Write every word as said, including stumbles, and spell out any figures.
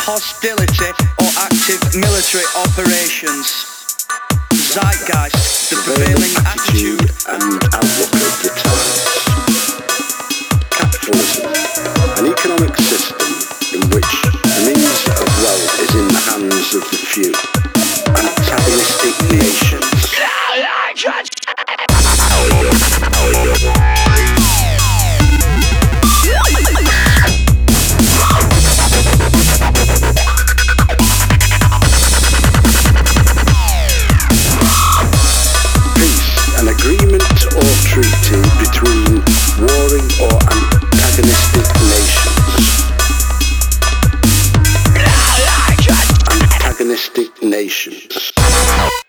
hostility or active military operations. Zeitgeist, the prevailing attitude and outlook of the times. Capitalism, an economic system in which the means of wealth is in the hands of the few. Antagonistic nations. An agreement or treaty between warring or antagonistic nations. Antagonistic nations.